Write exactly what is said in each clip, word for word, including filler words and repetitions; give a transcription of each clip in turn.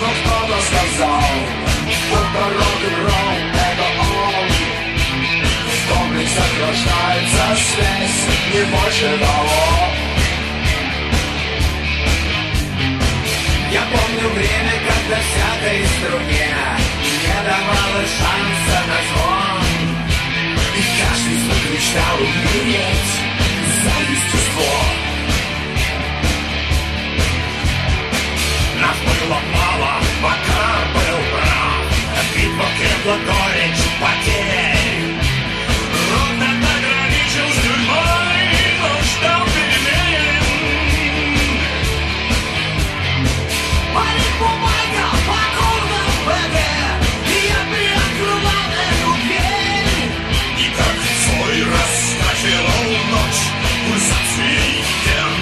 но кто-то сказал, будто рок-н-ролл это он. В комплексах рождается связь, не больше того. Я помню время, когда всякой струне не давало шанса на звон, и каждый звук мечтал умереть за естество. Нас было мало, Макар был прав, битва крепла горечь потерь. Рок тогда граничил с тюрьмой, но ждал перемен. Парень бумага, покорно БГ, и я перекрывал эту дверь. И как свой раз начал ночь пульсацией тем.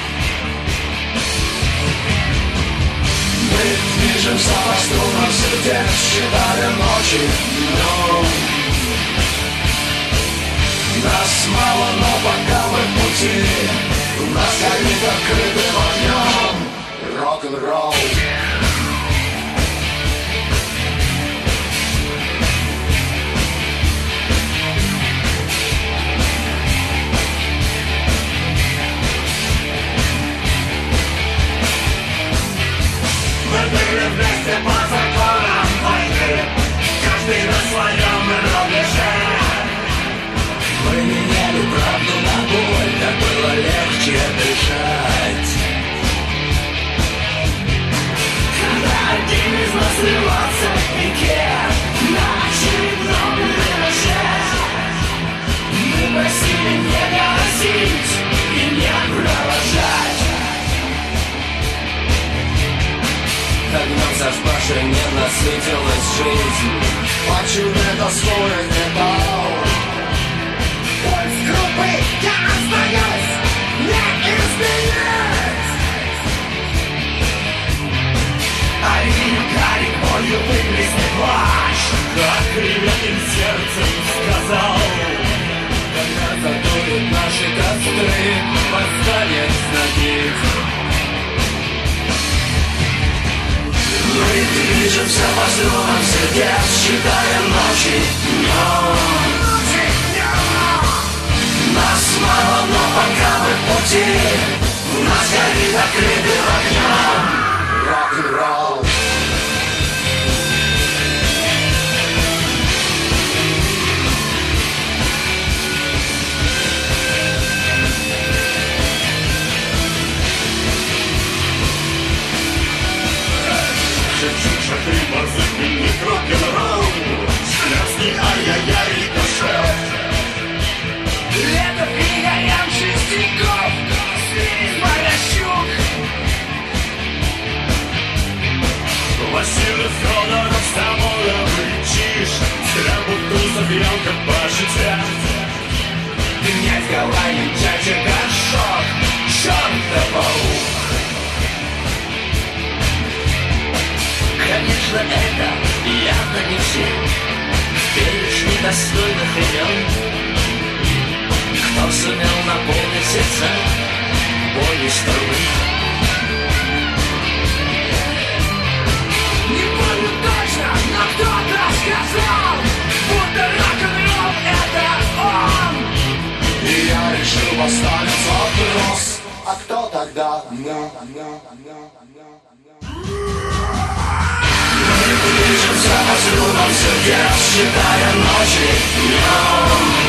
Мы движемся по струнам сердец, считая ночи днем. Нас мало, но пока мы в пути, нас горит открытым огнем рок-н-ролл. Мы были вместе по законам войны, каждый на своем рубеже. Мы меняли правду на боль, так было легче дышать. Когда один из нас сливался в пике на очередном вираже, мы просили не гасить и не провожать. Огнем зажгшей не насытилась жизнь, почему тоскует металл. Пульс группы я остаюсь, не изменить. А им горит болью выплеснет плащ, как кривятым сердцем сказал. Когда задуют наши костры, восстанет знатик. Мы движемся по струнам сердец, считая ночи днем. Нас мало, но пока мы в пути, нас горит открытым огнем рок-н-ролл. Шахри, морзыкальный рок-н-ролл, шляпский ай-яй-яй и кошел. Лето перегорям шестиков, слизь морящук. Василий Федоров, Самойлов и Чиж, стрел бутузов, елка по житья. Князь Галанин, дядя Горшок, чёртов паук. Конечно, это явно не все перечни достойных имен, кто сумел наполнить сердца болью струны. Не помню точно, но кто-то сказал, будто рок-н-ролл это он. И я решил поставить вопрос, а кто тогда? No, no, no, no. Мы движемся по струнам сердец, считая ночи днем.